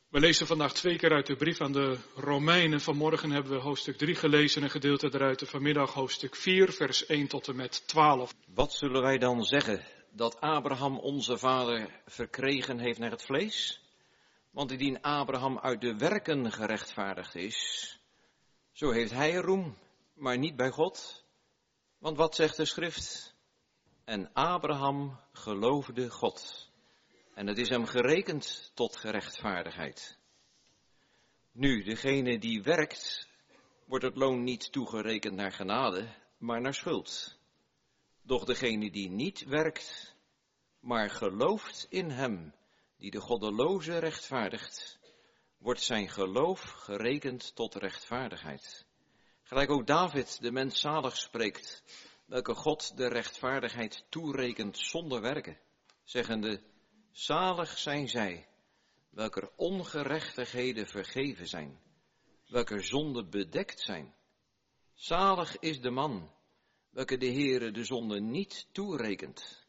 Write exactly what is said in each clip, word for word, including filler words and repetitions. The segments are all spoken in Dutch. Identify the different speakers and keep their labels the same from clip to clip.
Speaker 1: We lezen vandaag twee keer uit de brief aan de Romeinen. Vanmorgen hebben we hoofdstuk drie gelezen en een gedeelte eruit. En vanmiddag hoofdstuk vier, vers één tot en met twaalf.
Speaker 2: Wat zullen wij dan zeggen? Dat Abraham onze vader verkregen heeft naar het vlees? Want indien Abraham uit de werken gerechtvaardigd is, zo heeft hij roem, maar niet bij God. Want wat zegt de schrift? En Abraham geloofde God. En het is hem gerekend tot gerechtvaardigheid. Nu, degene die werkt, wordt het loon niet toegerekend naar genade, maar naar schuld. Doch degene die niet werkt, maar gelooft in hem, die de goddeloze rechtvaardigt, wordt zijn geloof gerekend tot rechtvaardigheid. Gelijk ook David, de mens zalig, spreekt, welke God de rechtvaardigheid toerekent zonder werken, zeggende: zalig zijn zij, welker ongerechtigheden vergeven zijn, welker zonden bedekt zijn. Zalig is de man, welke de Heere de zonde niet toerekent.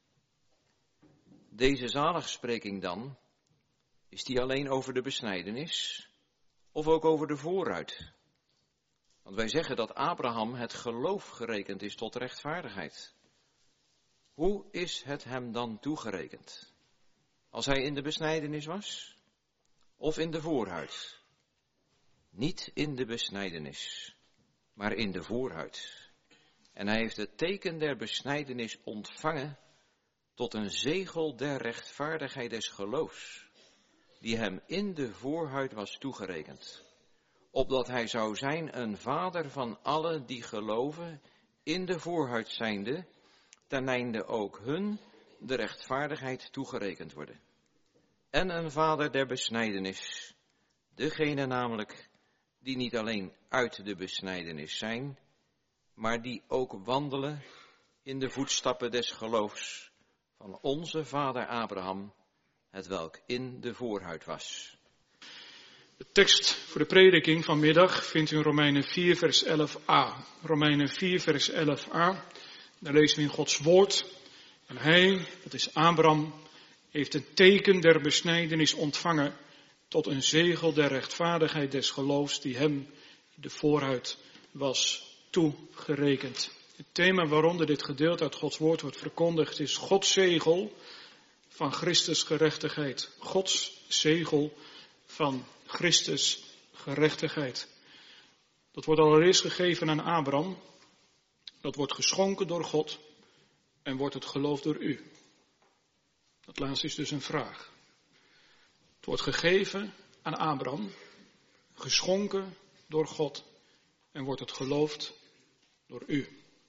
Speaker 2: Deze zaligspreking dan, is die alleen over de besnijdenis, of ook over de vooruit? Want wij zeggen dat Abraham het geloof gerekend is tot rechtvaardigheid. Hoe is het hem dan toegerekend? Als hij in de besnijdenis was? Of in de voorhuid? Niet in de besnijdenis, maar in de voorhuid. En hij heeft het teken der besnijdenis ontvangen tot een zegel der rechtvaardigheid des geloofs, die hem in de voorhuid was toegerekend, opdat hij zou zijn een vader van allen die geloven, in de voorhuid zijnde, ten einde ook hun de rechtvaardigheid toegerekend worden. En een vader der besnijdenis, degene namelijk die niet alleen uit de besnijdenis zijn, maar die ook wandelen in de voetstappen des geloofs van onze vader Abraham, hetwelk in de voorhuid was.
Speaker 1: De tekst voor de prediking vanmiddag vindt u in Romeinen vier, vers elf a. Romeinen vier, vers elf a. Daar lezen we in Gods woord. En hij, dat is Abraham, heeft een teken der besnijdenis ontvangen tot een zegel der rechtvaardigheid des geloofs die hem in de voorhuid was toegerekend. Het thema waaronder dit gedeelte uit Gods woord wordt verkondigd is Gods zegel van Christus gerechtigheid. Gods zegel van Christus gerechtigheid. Dat wordt allereerst gegeven aan Abraham. Dat wordt geschonken door God en wordt het geloofd door u. Dat laatste is dus een vraag. Het wordt gegeven aan Abraham, geschonken door God en wordt het geloofd door u.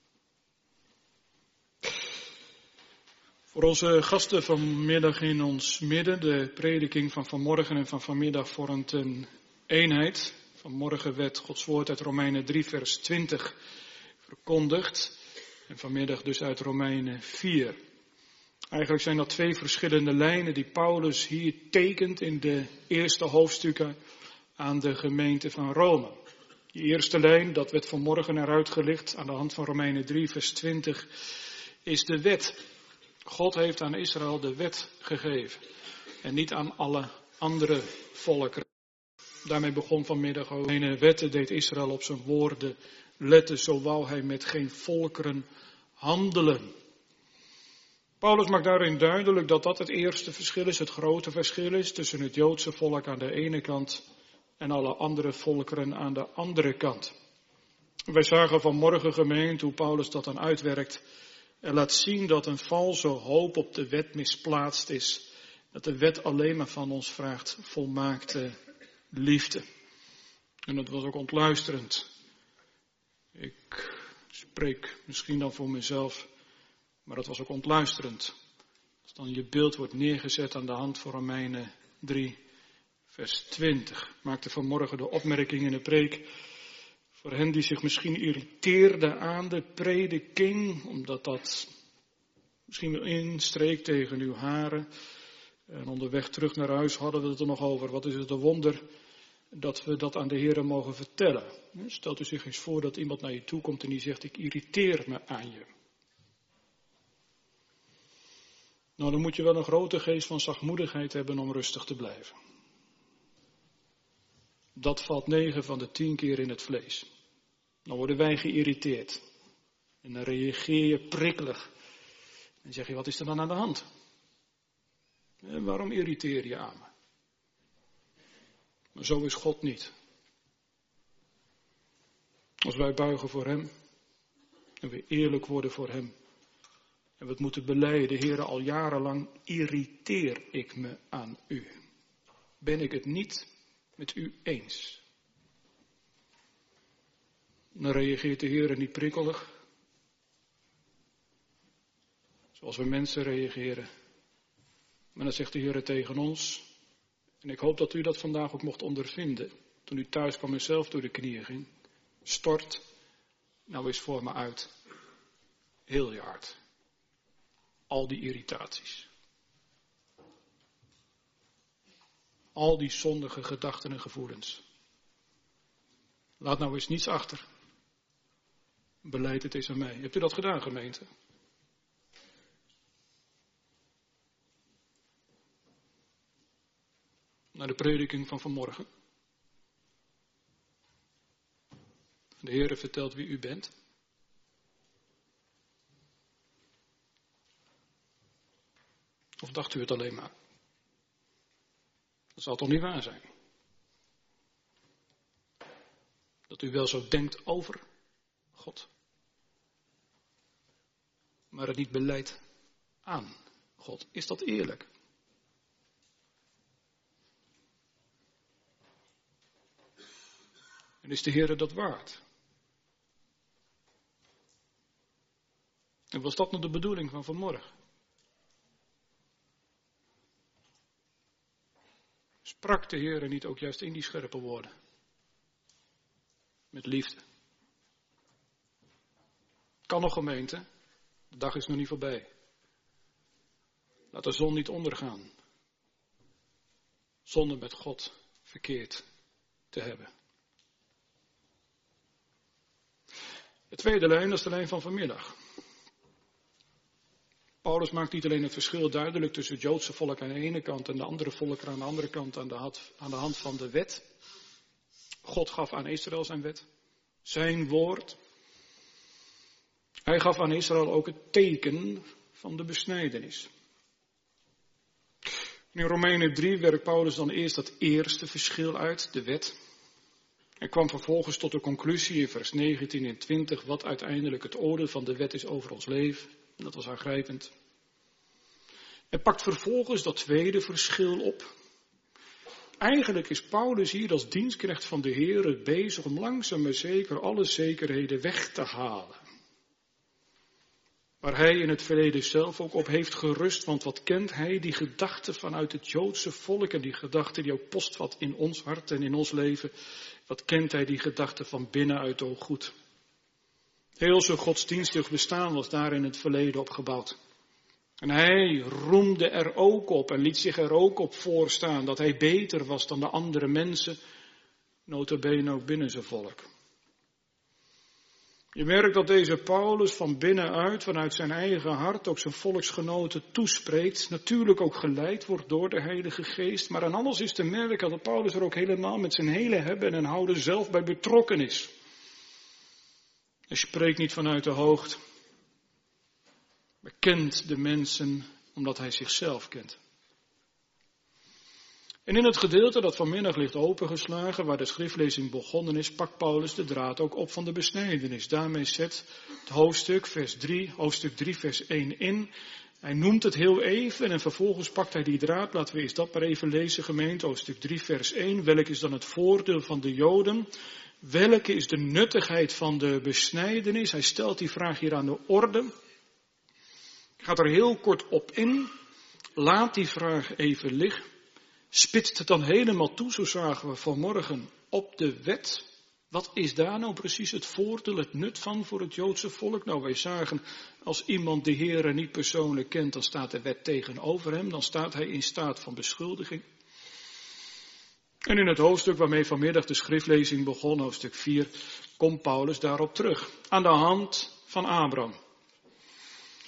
Speaker 1: Voor onze gasten vanmiddag in ons midden, de prediking van vanmorgen en van vanmiddag vormt een eenheid. Vanmorgen werd Gods woord uit Romeinen drie vers twintig verkondigd en vanmiddag dus uit Romeinen vier. Eigenlijk zijn dat twee verschillende lijnen die Paulus hier tekent in de eerste hoofdstukken aan de gemeente van Rome. Die eerste lijn, dat werd vanmorgen eruit gelicht aan de hand van Romeinen drie vers twintig, is de wet. God heeft aan Israël de wet gegeven en niet aan alle andere volkeren. Daarmee begon vanmiddag ook. Een wetten deed Israël op zijn woorden letten, zo wou hij met geen volkeren handelen. Paulus maakt daarin duidelijk dat dat het eerste verschil is, het grote verschil is tussen het Joodse volk aan de ene kant en alle andere volkeren aan de andere kant. Wij zagen vanmorgen gemeente hoe Paulus dat dan uitwerkt en laat zien dat een valse hoop op de wet misplaatst is. Dat de wet alleen maar van ons vraagt volmaakte liefde. En dat was ook ontluisterend. Ik spreek misschien dan voor mezelf, maar dat was ook ontluisterend. Als dan je beeld wordt neergezet aan de hand van Romeinen drie, vers twintig. Ik maakte vanmorgen de opmerking in de preek voor hen die zich misschien irriteerden aan de prediking, omdat dat misschien instreek tegen uw haren. En onderweg terug naar huis hadden we het er nog over. Wat is het een wonder dat we dat aan de Heere mogen vertellen. Stelt u zich eens voor dat iemand naar je toe komt en die zegt: ik irriteer me aan je. Nou, dan moet je wel een grote geest van zachtmoedigheid hebben om rustig te blijven. Dat valt negen van de tien keer in het vlees. Dan worden wij geïrriteerd. En dan reageer je prikkelig. En zeg je, wat is er dan aan de hand? En waarom irriteer je aan me? Maar zo is God niet. Als wij buigen voor hem en we eerlijk worden voor hem en we het moeten belijden, Heere, al jarenlang irriteer ik me aan u. Ben ik het niet met u eens? Dan reageert de Heere niet prikkelig, zoals we mensen reageren. Maar dan zegt de Heere tegen ons, en ik hoop dat u dat vandaag ook mocht ondervinden, toen u thuis kwam en zelf door de knieën ging. Stort nou eens voor me uit. Heel je hart. Al die irritaties. Al die zondige gedachten en gevoelens. Laat nou eens niets achter. Beleid het eens aan mij. Hebt u dat gedaan, gemeente? Naar de prediking van vanmorgen. De Heere vertelt wie u bent. Of dacht u het alleen maar? Dat zal toch niet waar zijn? Dat u wel zo denkt over God. Maar het niet beleidt aan God. Is dat eerlijk? En is de Heere dat waard? En was dat nou de bedoeling van vanmorgen? Sprak de Heere niet ook juist in die scherpe woorden? Met liefde. Kan nog, gemeente, de dag is nog niet voorbij. Laat de zon niet ondergaan. Zonder met God verkeerd te hebben. De tweede lijn, dat is de lijn van vanmiddag. Paulus maakt niet alleen het verschil duidelijk tussen het Joodse volk aan de ene kant en de andere volken aan de andere kant aan de, hand, aan de hand van de wet. God gaf aan Israël zijn wet, zijn woord. Hij gaf aan Israël ook het teken van de besnijdenis. In Romeinen drie werkt Paulus dan eerst dat eerste verschil uit, de wet. Hij kwam vervolgens tot de conclusie in vers negentien en twintig wat uiteindelijk het oordeel van de wet is over ons leven. En dat was aangrijpend. Hij pakt vervolgens dat tweede verschil op. Eigenlijk is Paulus hier als dienstknecht van de Heer bezig om langzaam maar zeker alle zekerheden weg te halen. Waar hij in het verleden zelf ook op heeft gerust, want wat kent hij, die gedachte vanuit het Joodse volk en die gedachte die ook postvat in ons hart en in ons leven, wat kent hij die gedachte van binnenuit ook goed. Heel zijn godsdienstig bestaan was daar in het verleden op gebouwd. En hij roemde er ook op en liet zich er ook op voorstaan dat hij beter was dan de andere mensen, nota bene ook binnen zijn volk. Je merkt dat deze Paulus van binnenuit, vanuit zijn eigen hart, ook zijn volksgenoten toespreekt. Natuurlijk ook geleid wordt door de Heilige Geest. Maar aan alles is te merken dat Paulus er ook helemaal met zijn hele hebben en houden zelf bij betrokken is. Hij spreekt niet vanuit de hoogte. Maar kent de mensen omdat hij zichzelf kent. En in het gedeelte dat vanmiddag ligt opengeslagen, waar de schriftlezing begonnen is, pakt Paulus de draad ook op van de besnijdenis. Daarmee zet het hoofdstuk, vers drie, hoofdstuk drie, vers één in. Hij noemt het heel even en vervolgens pakt hij die draad. Laten we eens dat maar even lezen, gemeente. Hoofdstuk drie, vers één. Welk is dan het voordeel van de Joden? Welke is de nuttigheid van de besnijdenis? Hij stelt die vraag hier aan de orde. Ik ga er heel kort op in. Laat die vraag even liggen. Spitst het dan helemaal toe, zo zagen we vanmorgen, op de wet. Wat is daar nou precies het voordeel, het nut van voor het Joodse volk? Nou, wij zagen, als iemand de Heere niet persoonlijk kent, dan staat de wet tegenover hem. Dan staat hij in staat van beschuldiging. En in het hoofdstuk waarmee vanmiddag de schriftlezing begon, hoofdstuk vier, komt Paulus daarop terug. Aan de hand van Abraham.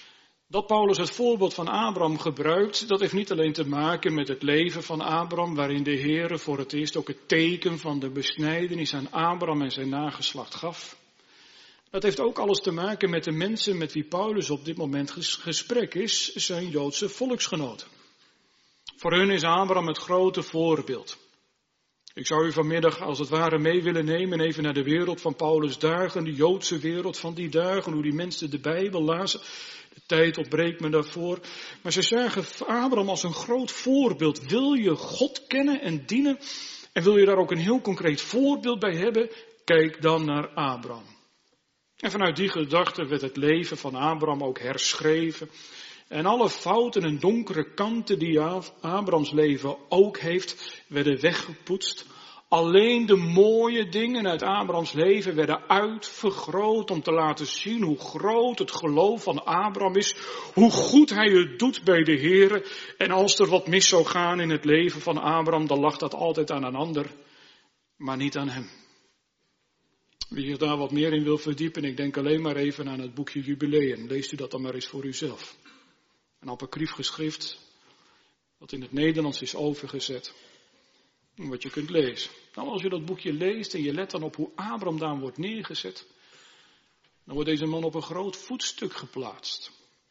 Speaker 1: Dat Paulus het voorbeeld van Abraham gebruikt, dat heeft niet alleen te maken met het leven van Abraham, waarin de Heere voor het eerst ook het teken van de besnijdenis aan Abraham en zijn nageslacht gaf. Dat heeft ook alles te maken met de mensen met wie Paulus op dit moment gesprek is, zijn Joodse volksgenoten. Voor hun is Abraham het grote voorbeeld. Ik zou u vanmiddag als het ware mee willen nemen even naar de wereld van Paulus' dagen, de Joodse wereld van die dagen, hoe die mensen de Bijbel lazen. De tijd ontbreekt me daarvoor. Maar ze zagen Abraham als een groot voorbeeld. Wil je God kennen en dienen en wil je daar ook een heel concreet voorbeeld bij hebben? Kijk dan naar Abraham. En vanuit die gedachte werd het leven van Abraham ook herschreven. En alle fouten en donkere kanten die Abrahams leven ook heeft, werden weggepoetst. Alleen de mooie dingen uit Abrahams leven werden uitvergroot om te laten zien hoe groot het geloof van Abraham is. Hoe goed hij het doet bij de Heere. En als er wat mis zou gaan in het leven van Abraham, dan lag dat altijd aan een ander, maar niet aan hem. Wie zich daar wat meer in wil verdiepen, ik denk alleen maar even aan het boekje Jubileum. Leest u dat dan maar eens voor uzelf. Een apocryf geschrift, dat in het Nederlands is overgezet. Wat je kunt lezen. Nou, als je dat boekje leest en je let dan op hoe Abraham daar wordt neergezet, dan wordt deze man op een groot voetstuk geplaatst.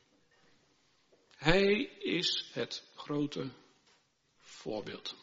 Speaker 1: Hij is het grote voorbeeld.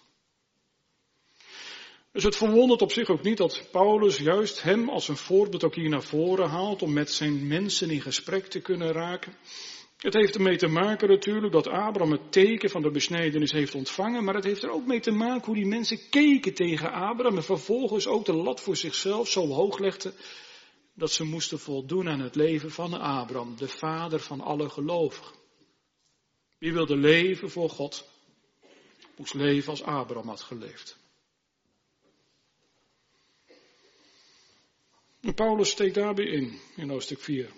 Speaker 1: Dus het verwondert op zich ook niet dat Paulus juist hem als een voorbeeld ook hier naar voren haalt om met zijn mensen in gesprek te kunnen raken. Het heeft ermee te maken natuurlijk dat Abraham het teken van de besnijdenis heeft ontvangen, maar het heeft er ook mee te maken hoe die mensen keken tegen Abraham en vervolgens ook de lat voor zichzelf zo hoog legden dat ze moesten voldoen aan het leven van Abraham, de vader van alle gelovigen. Wie wilde leven voor God, moest leven als Abraham had geleefd. En Paulus steekt daarbij in, in hoofdstuk vier.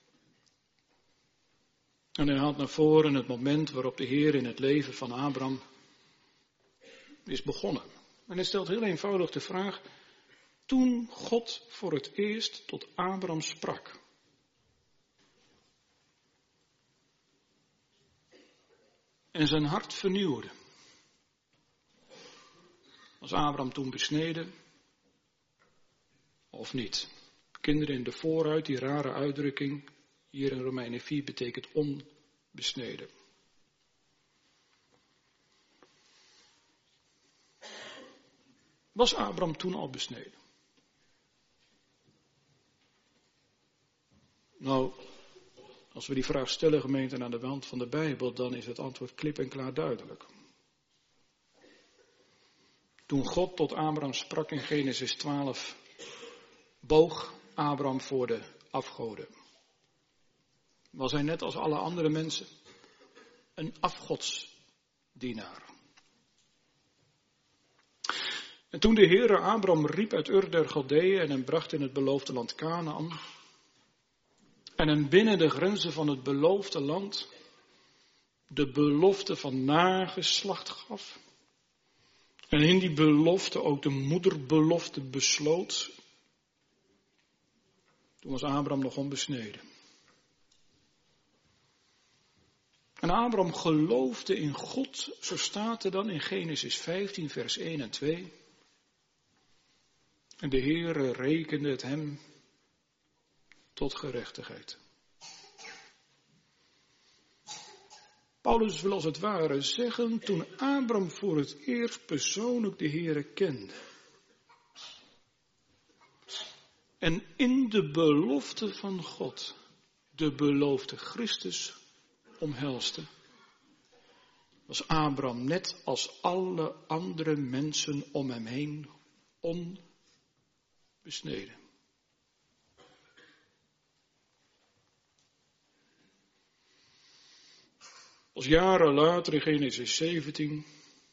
Speaker 1: En hij haalt naar voren het moment waarop de Heer in het leven van Abraham is begonnen. En hij stelt heel eenvoudig de vraag, toen God voor het eerst tot Abraham sprak. En zijn hart vernieuwde. Was Abraham toen besneden? Of niet? Kinderen in de vooruit, die rare uitdrukking hier in Romeinen vier betekent onbesneden. Was Abraham toen al besneden? Nou, als we die vraag stellen, gemeente, aan de hand van de Bijbel, dan is het antwoord klip en klaar duidelijk. Toen God tot Abraham sprak in Genesis twaalf, boog Abraham voor de afgoden. Was hij net als alle andere mensen een afgodsdienaar. En toen de Heere Abraham riep uit Ur der Galdeeën en hem bracht in het beloofde land Kanaan, en hem binnen de grenzen van het beloofde land de belofte van nageslacht gaf, en in die belofte ook de moederbelofte besloot, toen was Abraham nog onbesneden. En Abraham geloofde in God, zo staat er dan in Genesis vijftien vers één en twee. En de Heere rekende het hem tot gerechtigheid. Paulus wil als het ware zeggen, toen Abraham voor het eerst persoonlijk de Heere kende. En in de belofte van God, de beloofde Christus omhelste, was Abraham net als alle andere mensen om hem heen onbesneden. Als jaren later in Genesis zeventien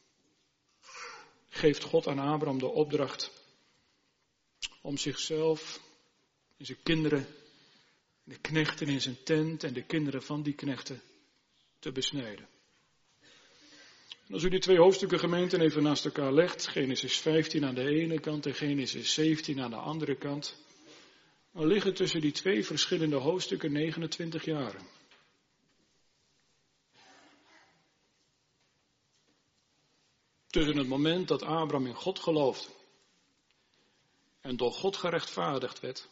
Speaker 1: geeft God aan Abraham de opdracht om zichzelf en zijn kinderen, de knechten in zijn tent en de kinderen van die knechten te besnijden. En als u die twee hoofdstukken gemeenten even naast elkaar legt, Genesis vijftien aan de ene kant en Genesis zeventien aan de andere kant, dan liggen tussen die twee verschillende hoofdstukken negenentwintig jaren. Tussen het moment dat Abraham in God geloofde en door God gerechtvaardigd werd,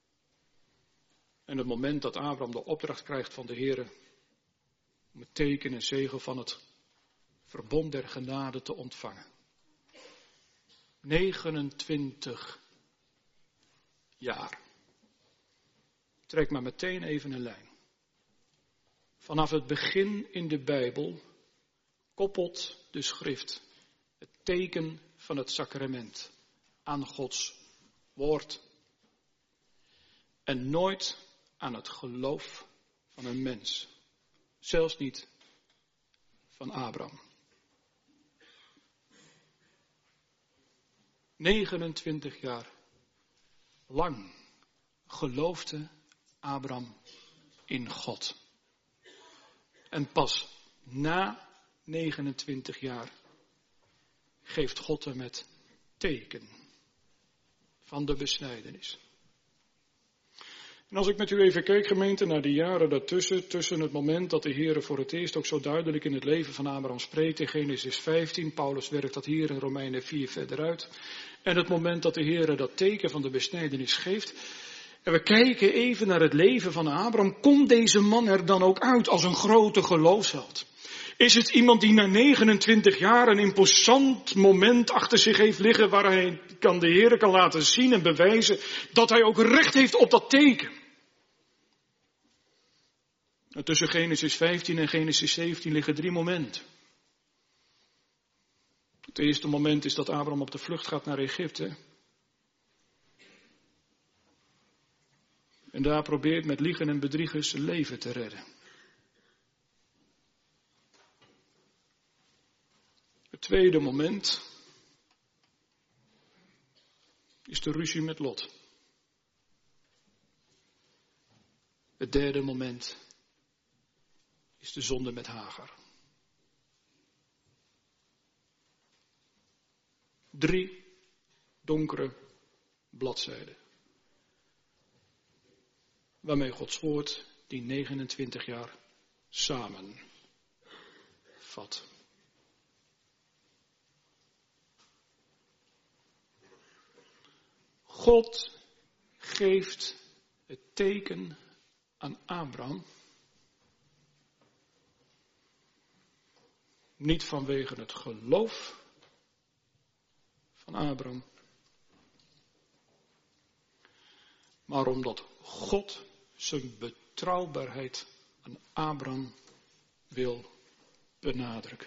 Speaker 1: en het moment dat Abraham de opdracht krijgt van de Heere om het teken en zegel van het verbond der genade te ontvangen. negenentwintig jaar. Trek maar meteen even een lijn. Vanaf het begin in de Bijbel koppelt de schrift het teken van het sacrament aan Gods woord. En nooit aan het geloof van een mens. Zelfs niet van Abraham. negenentwintig jaar lang geloofde Abraham in God. En pas na negenentwintig jaar geeft God hem het teken van de besnijdenis. En als ik met u even kijk, gemeente, naar de jaren daartussen, tussen het moment dat de Heer voor het eerst ook zo duidelijk in het leven van Abraham spreekt in Genesis vijftien, Paulus werkt dat hier in Romeinen vier verder uit, en het moment dat de Heer dat teken van de besnijdenis geeft, en we kijken even naar het leven van Abraham, komt deze man er dan ook uit als een grote geloofsheld? Is het iemand die na negenentwintig jaar een imposant moment achter zich heeft liggen waar hij kan de Heer kan laten zien en bewijzen dat hij ook recht heeft op dat teken? En tussen Genesis vijftien en Genesis zeventien liggen drie momenten. Het eerste moment is dat Abraham op de vlucht gaat naar Egypte. En daar probeert met liegen en bedriegen zijn leven te redden. Het tweede moment is de ruzie met Lot. Het derde moment is de zonde met Hagar. Drie donkere bladzijden. Waarmee Gods woord die negenentwintig jaar samenvat. God geeft het teken aan Abraham. Niet vanwege het geloof van Abraham. Maar omdat God zijn betrouwbaarheid aan Abraham wil benadrukken.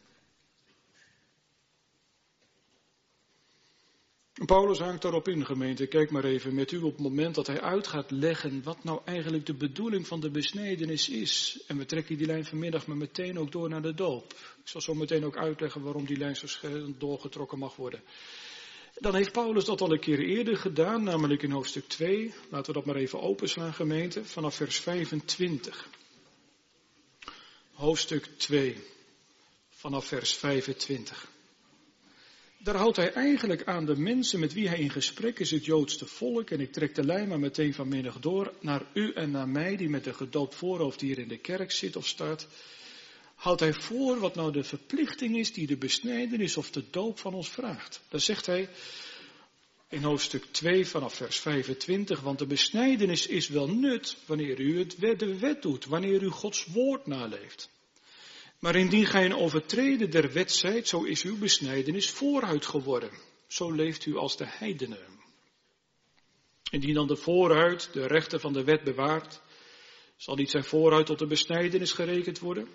Speaker 1: En Paulus haakt daarop in, gemeente. Kijk maar even met u op het moment dat hij uit gaat leggen wat nou eigenlijk de bedoeling van de besnijdenis is. En we trekken die lijn vanmiddag maar meteen ook door naar de doop. Ik zal zo meteen ook uitleggen waarom die lijn zo doorgetrokken mag worden. Dan heeft Paulus dat al een keer eerder gedaan, namelijk in hoofdstuk twee. Laten we dat maar even openslaan, gemeente, vanaf vers vijfentwintig. Hoofdstuk twee, vanaf vers vijfentwintig. Daar houdt hij eigenlijk aan de mensen met wie hij in gesprek is, het Joodse volk. En ik trek de lijn maar meteen vanmiddag door naar u en naar mij, die met een gedoopt voorhoofd hier in de kerk zit of staat. Houdt hij voor wat nou de verplichting is die de besnijdenis of de doop van ons vraagt. Dan zegt hij in hoofdstuk twee vanaf vers vijfentwintig, want de besnijdenis is wel nut wanneer u het wet, de wet doet, wanneer u Gods woord naleeft. Maar indien gij een overtreder der wet zijt, zo is uw besnijdenis vooruit geworden. Zo leeft u als de heidenen. Indien dan de vooruit de rechten van de wet bewaart, zal niet zijn vooruit tot de besnijdenis gerekend worden.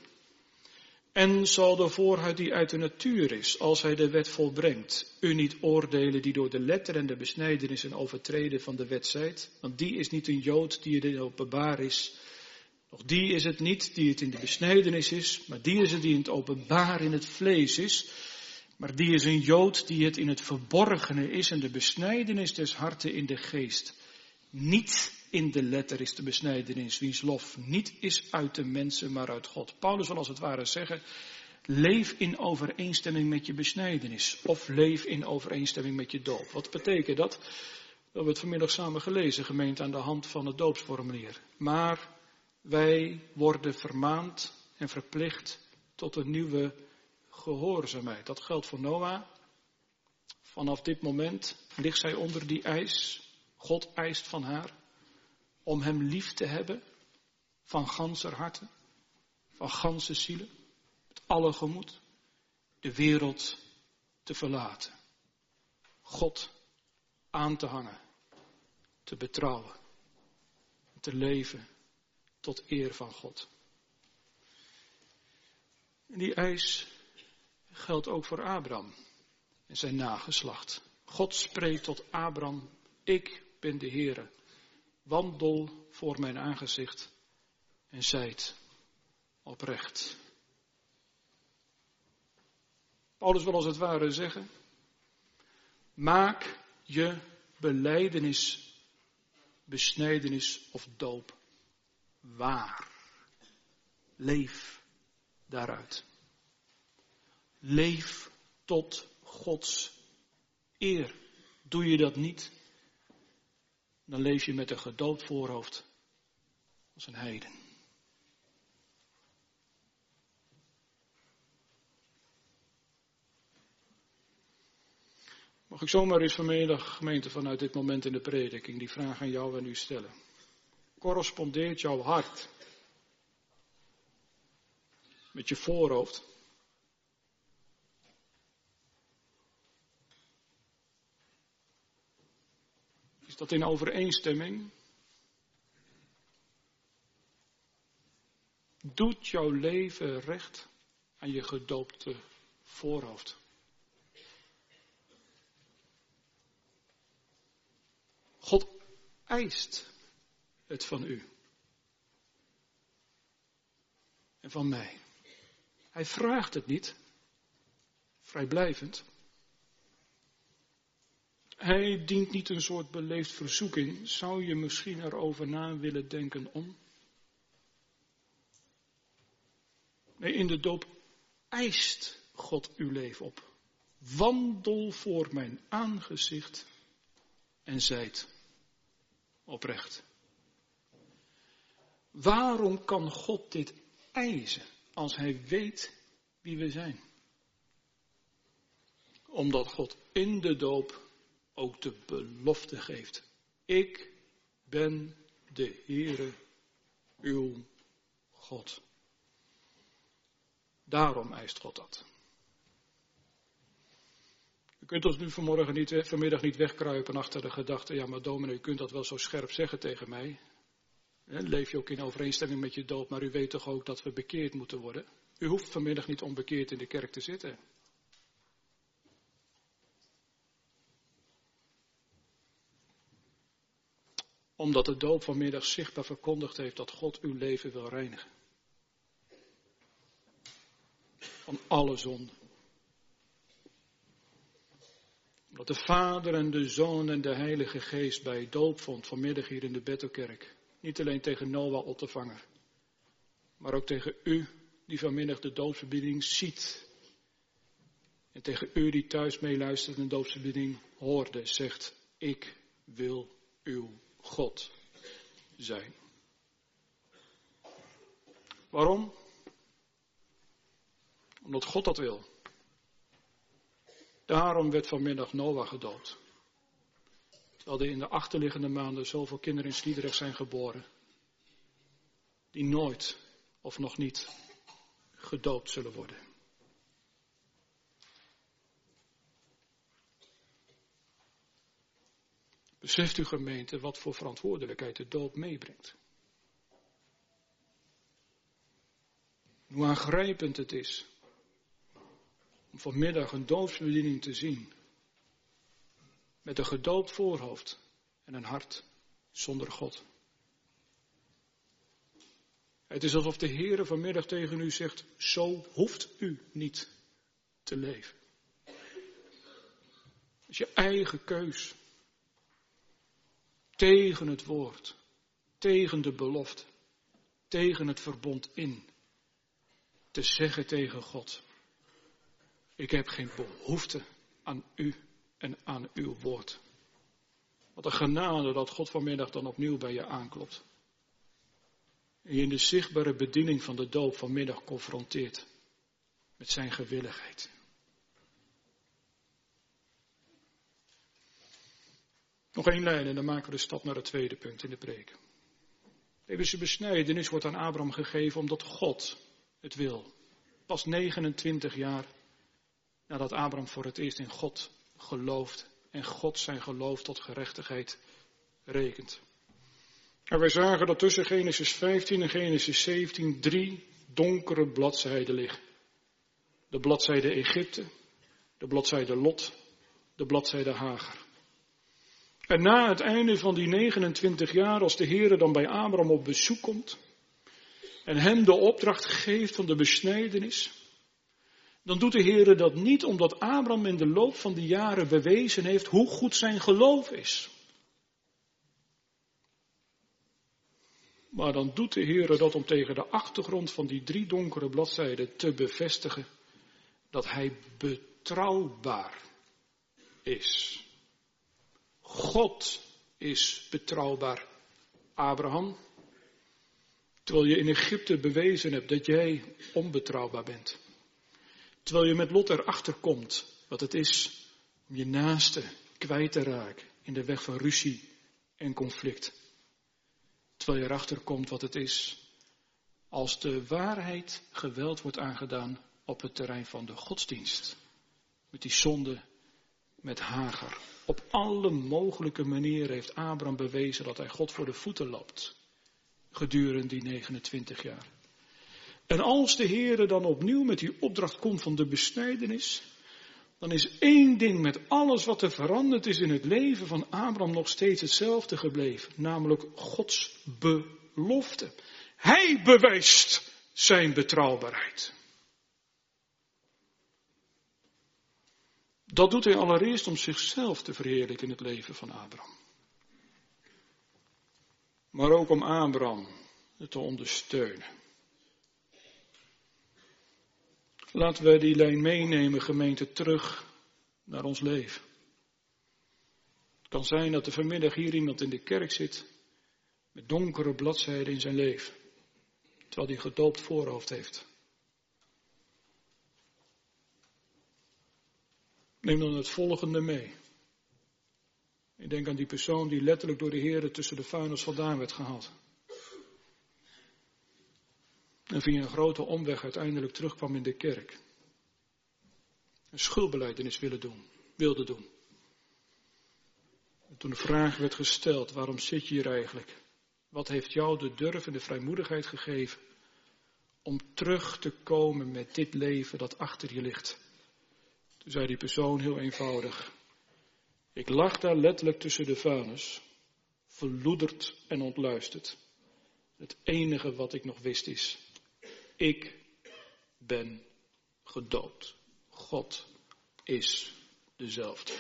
Speaker 1: En zal de voorhuid die uit de natuur is, als hij de wet volbrengt, u niet oordelen die door de letter en de besnijdenis een overtreden van de wet zijt? Want die is niet een Jood die het in openbaar is. Nog die is het niet die het in de besnijdenis is, maar die is het die in het openbaar in het vlees is. Maar die is een Jood die het in het verborgene is en de besnijdenis des harten in de geest. Niet in de letter is de besnijdenis, wiens lof niet is uit de mensen, maar uit God. Paulus wil als het ware zeggen, leef in overeenstemming met je besnijdenis. Of leef in overeenstemming met je doop. Wat betekent dat? We hebben het vanmiddag samen gelezen, gemeente, aan de hand van het doopsformulier. Maar wij worden vermaand en verplicht tot een nieuwe gehoorzaamheid. Dat geldt voor Noah. Vanaf dit moment ligt zij onder die eis. God eist van haar om hem lief te hebben van ganser harte, van ganse zielen, met alle gemoed, de wereld te verlaten. God aan te hangen, te betrouwen, te leven tot eer van God. En die eis geldt ook voor Abraham en zijn nageslacht. God spreekt tot Abraham, ik ben de Heere, wandel voor mijn aangezicht en zijd oprecht. Paulus wil als het ware zeggen, maak je belijdenis, besnijdenis of doop waar. Leef daaruit. Leef tot Gods eer. Doe je dat niet, dan leef je met een gedoopt voorhoofd als een heiden. Mag ik zomaar eens vanmiddag, gemeente, vanuit dit moment in de prediking, die vraag aan jou en u stellen. Correspondeert jouw hart met je voorhoofd? Is dat in overeenstemming? Doet jouw leven recht aan je gedoopte voorhoofd? God eist het van u. En van mij. Hij vraagt het niet. Vrijblijvend. Hij dient niet een soort beleefd verzoek in. Zou je misschien erover na willen denken om? Nee, in de doop eist God uw leven op. Wandel voor mijn aangezicht en zijd oprecht. Waarom kan God dit eisen als hij weet wie we zijn? Omdat God in de doop ook de belofte geeft. Ik ben de Heere, uw God. Daarom eist God dat. U kunt ons nu vanmorgen niet, vanmiddag niet wegkruipen achter de gedachte, ja maar dominee, u kunt dat wel zo scherp zeggen tegen mij. Leef je ook in overeenstemming met je doop, maar u weet toch ook dat we bekeerd moeten worden. U hoeft vanmiddag niet onbekeerd in de kerk te zitten. Omdat de doop vanmiddag zichtbaar verkondigd heeft dat God uw leven wil reinigen. Van alle zonde. Omdat de Vader en de Zoon en de Heilige Geest bij doopvond vanmiddag hier in de Bethelkerk. Niet alleen tegen Noah Ottevanger, maar ook tegen u die vanmiddag de doopsbediening ziet. En tegen u die thuis meeluistert en de doopsbediening hoorde, zegt, ik wil uw God zijn. Waarom? Omdat God dat wil. Daarom werd vanmiddag Noah gedoopt. Terwijl er in de achterliggende maanden zoveel kinderen in Sliedrecht zijn geboren. Die nooit of nog niet gedoopt zullen worden. Beseft u gemeente wat voor verantwoordelijkheid de doop meebrengt. Hoe aangrijpend het is om vanmiddag een doopsbediening te zien. Met een gedoopt voorhoofd en een hart zonder God. Het is alsof de Heere vanmiddag tegen u zegt, zo hoeft u niet te leven. Het is je eigen keus. Tegen het woord, tegen de belofte, tegen het verbond in. Te zeggen tegen God, ik heb geen behoefte aan u en aan uw woord. Wat een genade dat God vanmiddag dan opnieuw bij je aanklopt. En je in de zichtbare bediening van de doop vanmiddag confronteert. met zijn gewilligheid. Nog één lijn en dan maken we de stap naar het tweede punt in de preek. Deze besnijdenis wordt aan Abraham gegeven omdat God het wil. Pas negenentwintig jaar nadat Abraham voor het eerst in God gelooft en God zijn geloof tot gerechtigheid rekent. En wij zagen dat tussen Genesis vijftien en Genesis zeventien drie donkere bladzijden liggen. De bladzijde Egypte, de bladzijde Lot, de bladzijde Hagar. En na het einde van die negenentwintig jaar, als de Heer dan bij Abraham op bezoek komt en hem de opdracht geeft van de besnijdenis, dan doet de Heer dat niet omdat Abraham in de loop van die jaren bewezen heeft hoe goed zijn geloof is. Maar dan doet de Heer dat om tegen de achtergrond van die drie donkere bladzijden te bevestigen dat hij betrouwbaar is. God is betrouwbaar, Abraham. Terwijl je in Egypte bewezen hebt dat jij onbetrouwbaar bent. Terwijl je met Lot erachter komt wat het is om je naaste kwijt te raken in de weg van ruzie en conflict. Terwijl je erachter komt wat het is als de waarheid geweld wordt aangedaan op het terrein van de godsdienst. Met die zonde met Hagar. Op alle mogelijke manieren heeft Abraham bewezen dat hij God voor de voeten loopt. Gedurende die negenentwintig jaar. En als de Heer dan opnieuw met die opdracht komt van de besnijdenis, dan is één ding met alles wat er veranderd is in het leven van Abraham nog steeds hetzelfde gebleven. Namelijk Gods belofte. Hij bewijst zijn betrouwbaarheid. Dat doet hij allereerst om zichzelf te verheerlijken in het leven van Abraham. Maar ook om Abraham te ondersteunen. Laten we die lijn meenemen, gemeente, terug naar ons leven. Het kan zijn dat er vanmiddag hier iemand in de kerk zit met donkere bladzijden in zijn leven. Terwijl hij gedoopt voorhoofd heeft. Neem dan het volgende mee. Ik denk aan die persoon die letterlijk door de Heer tussen de vuilnis vandaan werd gehaald. En via een grote omweg uiteindelijk terugkwam in de kerk. Een schuldbelijdenis willen doen, wilde doen. En toen de vraag werd gesteld, waarom zit je hier eigenlijk? Wat heeft jou de durf en de vrijmoedigheid gegeven om terug te komen met dit leven dat achter je ligt? Toen zei die persoon heel eenvoudig, ik lag daar letterlijk tussen de vuilnis, verloederd en ontluisterd. Het enige wat ik nog wist is, ik ben gedoopt. God is dezelfde.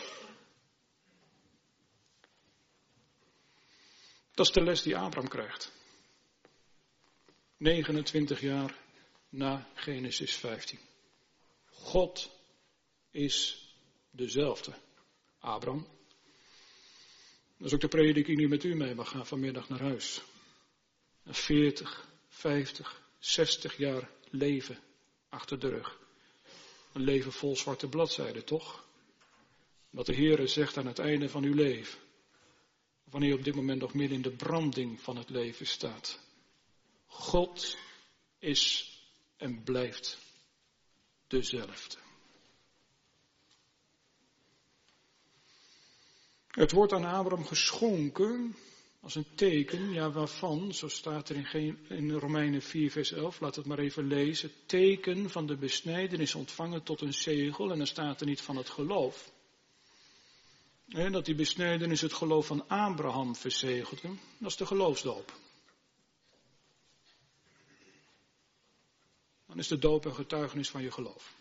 Speaker 1: Dat is de les die Abraham krijgt. negenentwintig jaar na Genesis vijftien. God is dezelfde. Abraham. Dat is ook de prediking die met u mee mag gaan vanmiddag naar huis. Een veertig, vijftig, zestig jaar leven achter de rug. Een leven vol zwarte bladzijden, toch? Wat de Heere zegt aan het einde van uw leven. Wanneer je op dit moment nog midden in de branding van het leven staat. God is en blijft dezelfde. Het wordt aan Abraham geschonken als een teken, ja waarvan, zo staat er in, in Romeinen vier vers elf, laat het maar even lezen, teken van de besnijdenis ontvangen tot een zegel en dan staat er niet van het geloof. En dat die besnijdenis het geloof van Abraham verzegelde, dat is de geloofsdoop. Dan is de doop een getuigenis van je geloof.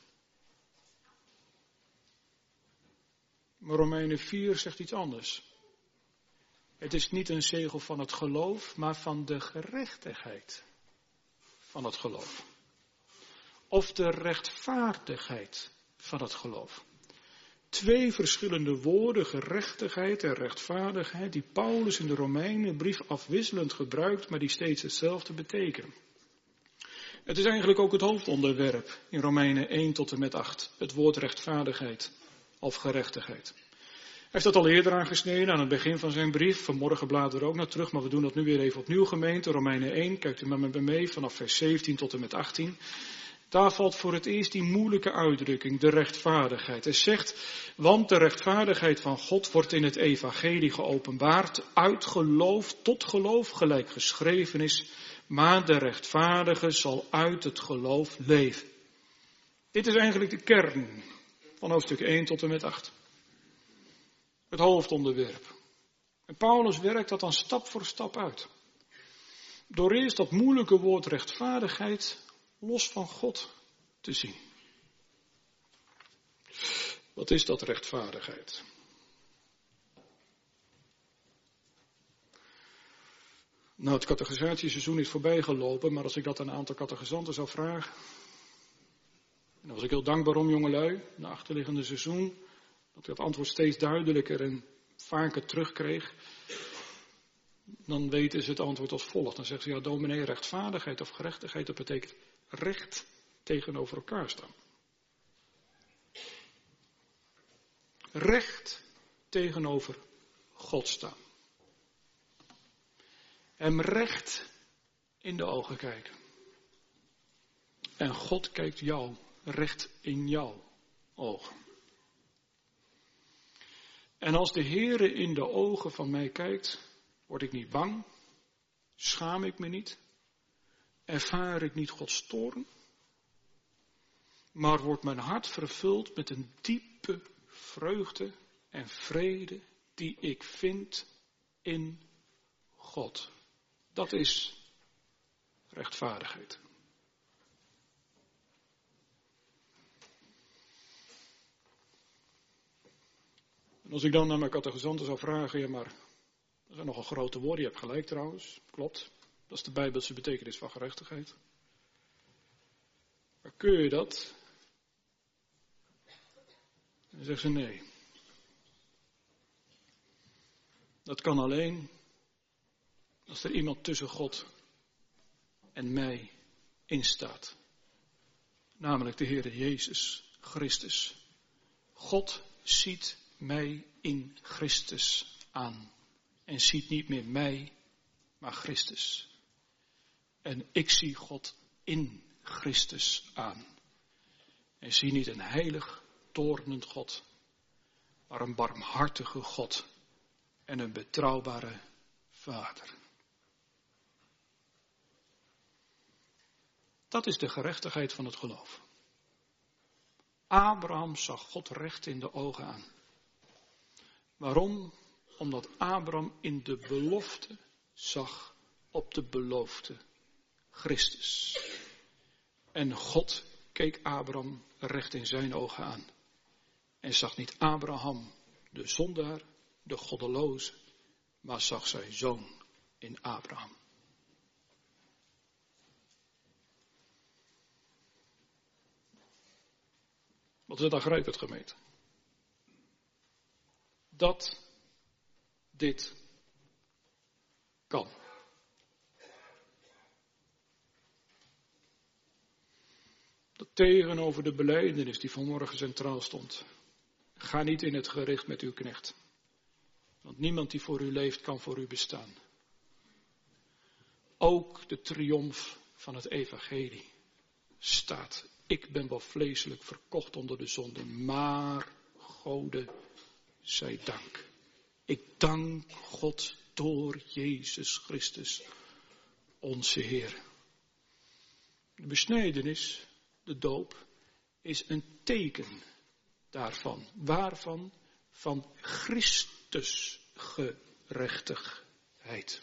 Speaker 1: Maar Romeinen vier zegt iets anders. Het is niet een zegel van het geloof, maar van de gerechtigheid van het geloof. Of de rechtvaardigheid van het geloof. Twee verschillende woorden, gerechtigheid en rechtvaardigheid, die Paulus in de Romeinenbrief afwisselend gebruikt, maar die steeds hetzelfde betekenen. Het is eigenlijk ook het hoofdonderwerp in Romeinen één tot en met acht. Het woord rechtvaardigheid of gerechtigheid. Hij heeft dat al eerder aangesneden aan het begin van zijn brief. Vanmorgen bladeren we er ook naar terug, maar we doen dat nu weer even opnieuw, gemeente. Romeinen één, kijkt u maar met me mee, vanaf vers zeventien tot en met achttien. Daar valt voor het eerst die moeilijke uitdrukking, de rechtvaardigheid. Hij zegt, want de rechtvaardigheid van God wordt in het evangelie geopenbaard, uit geloof tot geloof, gelijk geschreven is, maar de rechtvaardige zal uit het geloof leven. Dit is eigenlijk de kern van hoofdstuk één tot en met acht. Het hoofdonderwerp. En Paulus werkt dat dan stap voor stap uit. Door eerst dat moeilijke woord rechtvaardigheid los van God te zien. Wat is dat rechtvaardigheid? Nou, het catechisatieseizoen is voorbij gelopen, maar als ik dat aan een aantal catechisanten zou vragen, dan was ik heel dankbaar om, jongelui, na achterliggende seizoen, dat ik dat antwoord steeds duidelijker en vaker terugkreeg. Dan weten ze het antwoord als volgt. Dan zeggen ze, ja dominee, rechtvaardigheid of gerechtigheid, dat betekent recht tegenover elkaar staan. Recht tegenover God staan. Hem recht in de ogen kijken. En God kijkt jou recht in jouw ogen. En als de Heere in de ogen van mij kijkt, word ik niet bang, schaam ik me niet, ervaar ik niet Gods toorn, maar wordt mijn hart vervuld met een diepe vreugde en vrede die ik vind in God. Dat is rechtvaardigheid. En als ik dan naar mijn catechisanten zou vragen, ja maar, dat zijn nogal grote woorden, je hebt gelijk trouwens, klopt. Dat is de Bijbelse betekenis van gerechtigheid. Maar kun je dat? En dan zeggen ze nee. Dat kan alleen als er iemand tussen God en mij instaat. Namelijk de Heere Jezus Christus. God ziet mij in Christus aan. En ziet niet meer mij, maar Christus. En ik zie God in Christus aan. En zie niet een heilig, toornend God, maar een barmhartige God en een betrouwbare Vader. Dat is de gerechtigheid van het geloof. Abraham zag God recht in de ogen aan. Waarom? Omdat Abraham in de belofte zag op de beloofde Christus. En God keek Abraham recht in zijn ogen aan. En zag niet Abraham, de zondaar, de goddeloze, maar zag zijn zoon in Abraham. Wat is het aangrijpend, gemeente? Dat dit kan. Dat tegenover de belijdenis die vanmorgen centraal stond. Ga niet in het gericht met uw knecht. Want niemand die voor u leeft kan voor u bestaan. Ook de triomf van het evangelie staat. Ik ben wel vleeselijk verkocht onder de zonde, maar Gode zij dank. Ik dank God door Jezus Christus, onze Heer. De besnijdenis, de doop, is een teken daarvan. Waarvan? Van Christus gerechtigheid.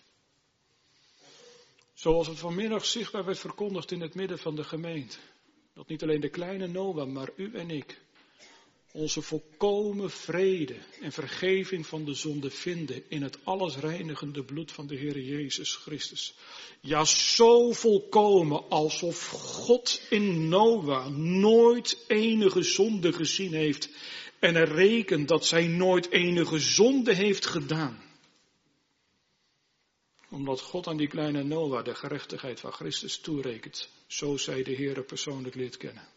Speaker 1: Zoals het vanmiddag zichtbaar werd verkondigd in het midden van de gemeente. Dat niet alleen de kleine Noah, maar u en ik onze volkomen vrede en vergeving van de zonde vinden in het allesreinigende bloed van de Heer Jezus Christus. Ja, zo volkomen alsof God in Noah nooit enige zonde gezien heeft en er rekent dat zij nooit enige zonde heeft gedaan. Omdat God aan die kleine Noah de gerechtigheid van Christus toerekent, zo zij de Heere persoonlijk leert kennen.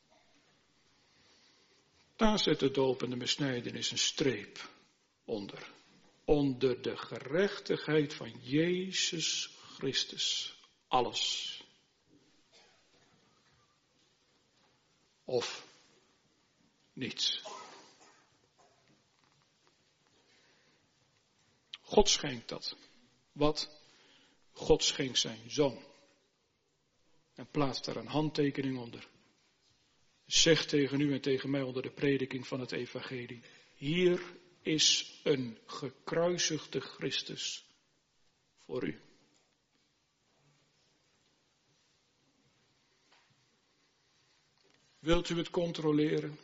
Speaker 1: Daar zet de doop en de besnijdenis een streep onder. Onder de gerechtigheid van Jezus Christus. Alles. Of niets. God schenkt dat. Wat? God schenkt zijn zoon. En plaatst daar een handtekening onder. Zeg tegen u en tegen mij onder de prediking van het evangelie. Hier is een gekruisigde Christus voor u. Wilt u het controleren?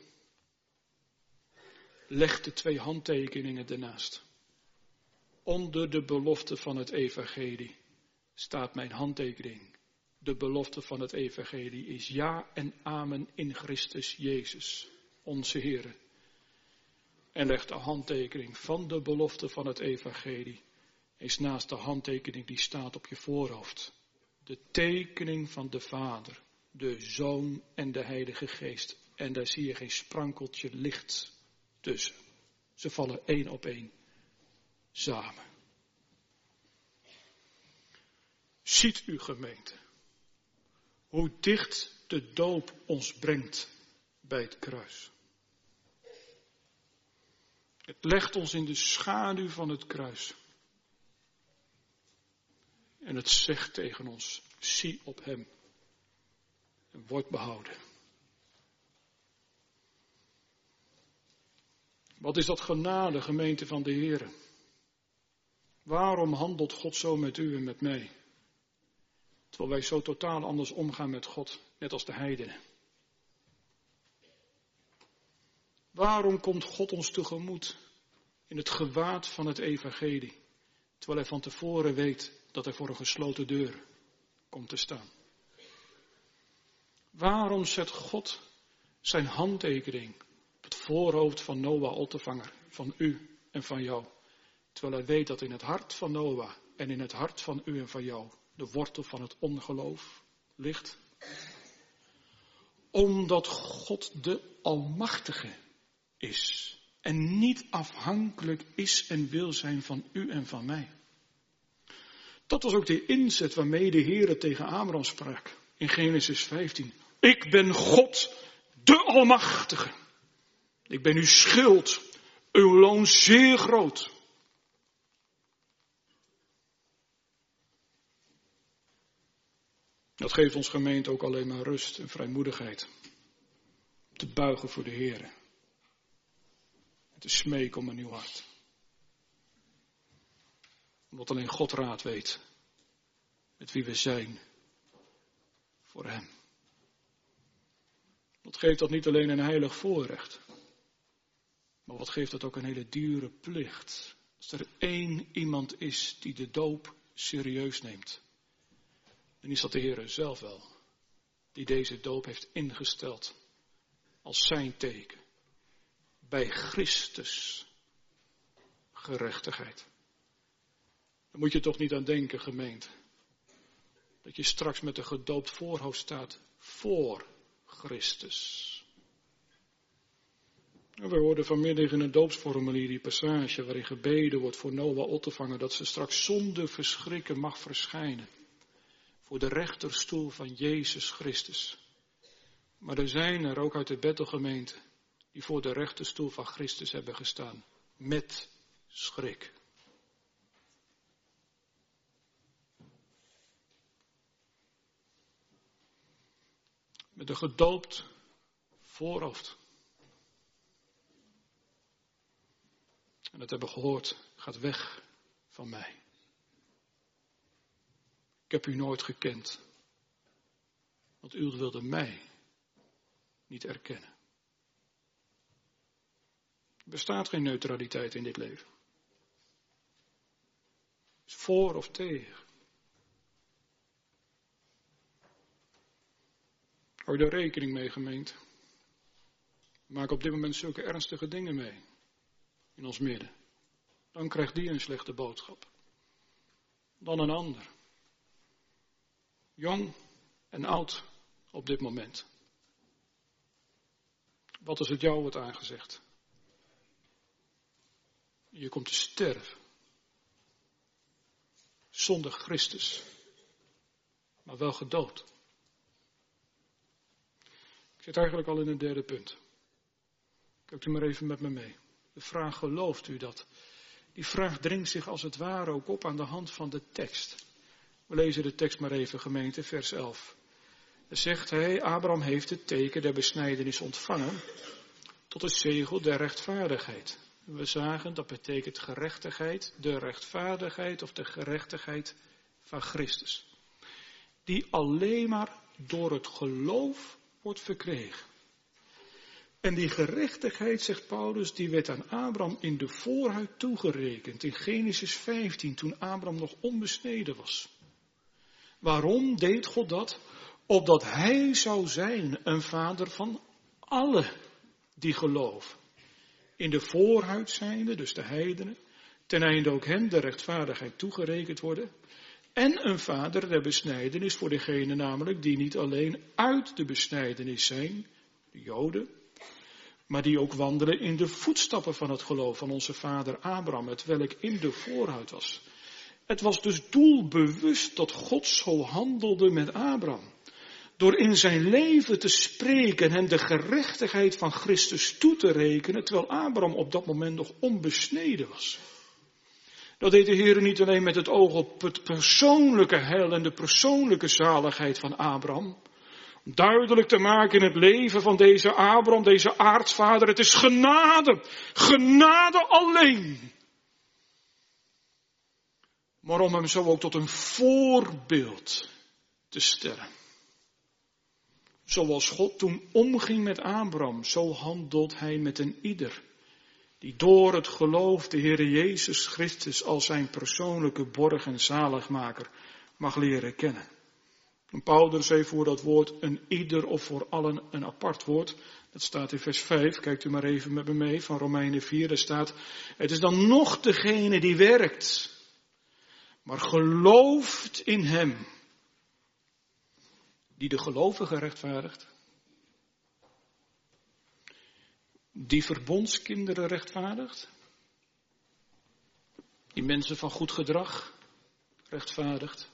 Speaker 1: Leg de twee handtekeningen ernaast. Onder de belofte van het evangelie staat mijn handtekening. De belofte van het evangelie is ja en amen in Christus Jezus, onze Heere. En leg de handtekening van de belofte van het evangelie eens naast de handtekening die staat op je voorhoofd. De tekening van de Vader, de Zoon en de Heilige Geest. En daar zie je geen sprankeltje licht tussen. Ze vallen één op één samen. Ziet u, gemeente, hoe dicht de doop ons brengt bij het kruis. Het legt ons in de schaduw van het kruis. En het zegt tegen ons, zie op hem en word behouden. Wat is dat genade, gemeente van de Heere? Waarom handelt God zo met u en met mij? Terwijl wij zo totaal anders omgaan met God, net als de heidenen. Waarom komt God ons tegemoet in het gewaad van het evangelie, terwijl hij van tevoren weet dat hij voor een gesloten deur komt te staan? Waarom zet God zijn handtekening op het voorhoofd van Noah Ottevanger, van u en van jou, terwijl hij weet dat in het hart van Noah en in het hart van u en van jou de wortel van het ongeloof ligt? Omdat God de Almachtige is en niet afhankelijk is en wil zijn van u en van mij. Dat was ook de inzet waarmee de Heere tegen Abraham sprak in Genesis vijftien. Ik ben God, de Almachtige. Ik ben uw schild, uw loon zeer groot. Dat geeft ons gemeente ook alleen maar rust en vrijmoedigheid. Te buigen voor de Heere. En te smeken om een nieuw hart. Omdat alleen God raad weet met wie we zijn voor hem. Wat geeft dat niet alleen een heilig voorrecht. Maar wat geeft dat ook een hele dure plicht. Als er één iemand is die de doop serieus neemt. Dan is dat de Heere zelf wel. Die deze doop heeft ingesteld. Als zijn teken. Bij Christus gerechtigheid. Daar moet je toch niet aan denken, gemeente. Dat je straks met een gedoopt voorhoofd staat voor Christus. We hoorden vanmiddag in een doopsformulier die passage waarin gebeden wordt voor Noah Ottevanger dat ze straks zonder verschrikken mag verschijnen. Voor de rechterstoel van Jezus Christus. Maar er zijn er ook uit de Bethelgemeente die voor de rechterstoel van Christus hebben gestaan. Met schrik. Met een gedoopt voorhoofd. En dat hebben we gehoord, gaat weg van mij. Ik heb u nooit gekend. Want u wilde mij niet erkennen. Er bestaat geen neutraliteit in dit leven. Is voor of tegen. Hou je daar rekening mee, gemeente? We maken op dit moment zulke ernstige dingen mee. In ons midden. Dan krijgt die een slechte boodschap. dan een ander. Jong en oud op dit moment. Wat is het jou wordt aangezegd? Je komt te sterven. Zonder Christus. Maar wel gedood. Ik zit eigenlijk al in een derde punt. Kijkt u maar even met me mee. De vraag, gelooft u dat? Die vraag dringt zich als het ware ook op aan de hand van de tekst. We lezen de tekst maar even, gemeente, vers elf. Er zegt hij, Abraham heeft het teken der besnijdenis ontvangen tot het zegel der rechtvaardigheid. We zagen, dat betekent gerechtigheid, de rechtvaardigheid of de gerechtigheid van Christus. Die alleen maar door het geloof wordt verkregen. En die gerechtigheid, zegt Paulus, die werd aan Abraham in de voorhuid toegerekend. In Genesis vijftien, toen Abraham nog onbesneden was. Waarom deed God dat? Opdat hij zou zijn een vader van allen die geloven. In de voorhuid zijnde, dus de heidenen, ten einde ook hen de rechtvaardigheid toegerekend worden. En een vader der besnijdenis voor degenen namelijk die niet alleen uit de besnijdenis zijn, de Joden, maar die ook wandelen in de voetstappen van het geloof van onze vader Abraham, het welk in de voorhuid was. Het was dus doelbewust dat God zo handelde met Abraham. Door in zijn leven te spreken en de gerechtigheid van Christus toe te rekenen, terwijl Abraham op dat moment nog onbesneden was. Dat deed de Heer niet alleen met het oog op het persoonlijke heil en de persoonlijke zaligheid van Abraham. Om duidelijk te maken in het leven van deze Abraham, deze aartsvader, het is genade, genade alleen. Maar om hem zo ook tot een voorbeeld te stellen. Zoals God toen omging met Abraham, zo handelt hij met een ieder. Die door het geloof de Heere Jezus Christus als zijn persoonlijke borg en zaligmaker mag leren kennen. En Paulus heeft voor dat woord een ieder of voor allen een apart woord. Dat staat in vers vijf, kijkt u maar even met me mee, van Romeinen vier. Daar staat, het is dan nog degene die werkt, maar gelooft in hem. Die de gelovige rechtvaardigt. Die verbondskinderen rechtvaardigt. Die mensen van goed gedrag rechtvaardigt.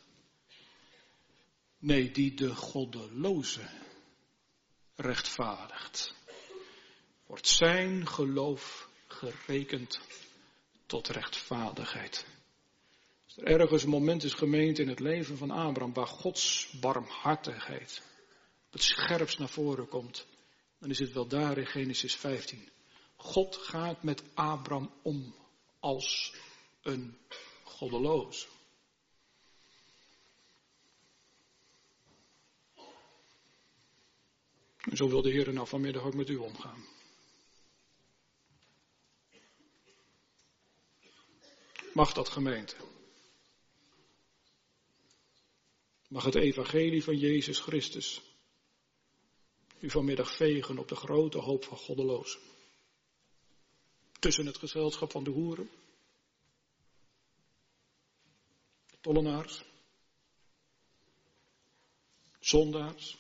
Speaker 1: Nee, die de goddeloze rechtvaardigt. Wordt zijn geloof gerekend tot rechtvaardigheid. Als er ergens een moment is, gemeente, in het leven van Abraham waar Gods barmhartigheid op het scherpst naar voren komt, dan is het wel daar in Genesis vijftien. God gaat met Abraham om als een goddeloos. En zo wil de Heer nou vanmiddag ook met u omgaan. Mag dat, gemeente? Mag het evangelie van Jezus Christus u vanmiddag vegen op de grote hoop van goddelozen? Tussen het gezelschap van de hoeren, de tollenaars, zondaars,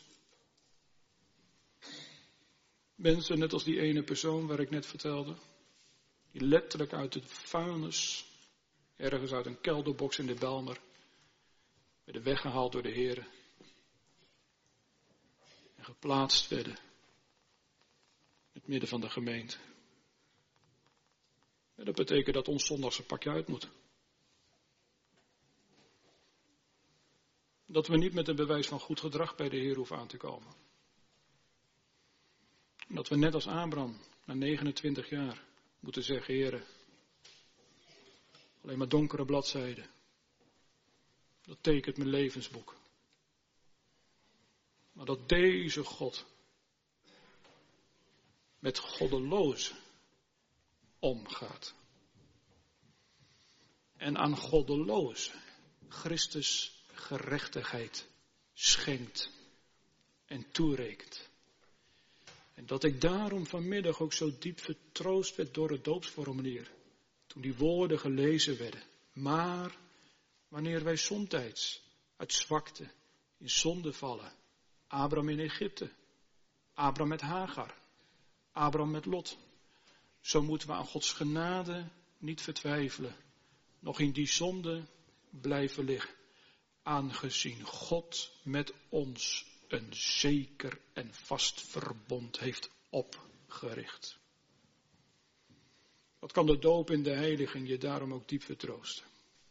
Speaker 1: mensen net als die ene persoon waar ik net vertelde, die letterlijk uit het vuilnis, ergens uit een kelderbox in de Bijlmer, werden weggehaald door de Heer en geplaatst werden in het midden van de gemeente. En dat betekent dat ons zondagse pakje uit moet. Dat we niet met een bewijs van goed gedrag bij de Heer hoeven aan te komen. En dat we net als Abraham na negenentwintig jaar moeten zeggen, Heer, alleen maar donkere bladzijden. Dat tekent mijn levensboek. Maar dat deze God met goddelozen omgaat. En aan goddelozen Christus gerechtigheid schenkt en toerekent. En dat ik daarom vanmiddag ook zo diep vertroost werd door het doopsformulier. Toen die woorden gelezen werden. Maar Wanneer wij somtijds uit zwakte in zonde vallen. Abraham in Egypte. Abraham met Hagar. Abraham met Lot. Zo moeten we aan Gods genade niet vertwijfelen. Nog in die zonde blijven liggen. Aangezien God met ons een zeker en vast verbond heeft opgericht. Wat kan de doop in de heiliging je daarom ook diep vertroosten.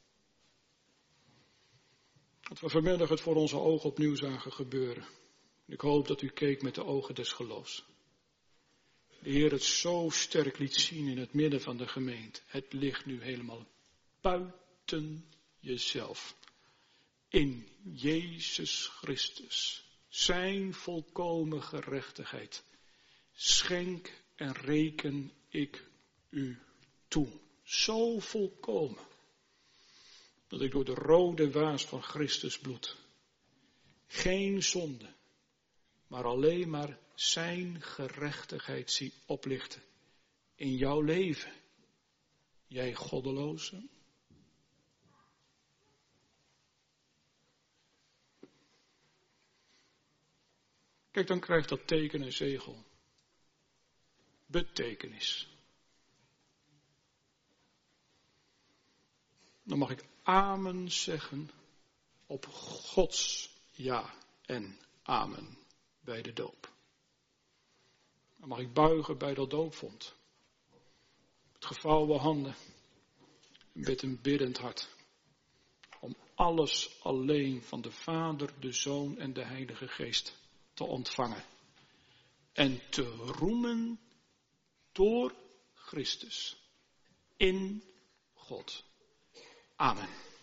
Speaker 1: Dat we vanmiddag het voor onze ogen opnieuw zagen gebeuren. Ik hoop dat u keek met de ogen des geloofs. De Heer het zo sterk liet zien in het midden van de gemeente. Het ligt nu helemaal buiten jezelf. In Jezus Christus. Zijn volkomen gerechtigheid. Schenk en reken ik u toe. Zo volkomen. Dat ik door de rode waas van Christus bloed. Geen zonde. Maar alleen maar zijn gerechtigheid zie oplichten. In jouw leven. Jij goddeloze. Kijk, dan krijgt dat teken en zegel betekenis. Dan mag ik amen zeggen op Gods ja en amen bij de doop. Dan mag ik buigen bij dat doopvond. Met gevouwen handen. Met een biddend hart. Om alles alleen van de Vader, de Zoon en de Heilige Geest te ontvangen. En te roemen door Christus. In God. Amen.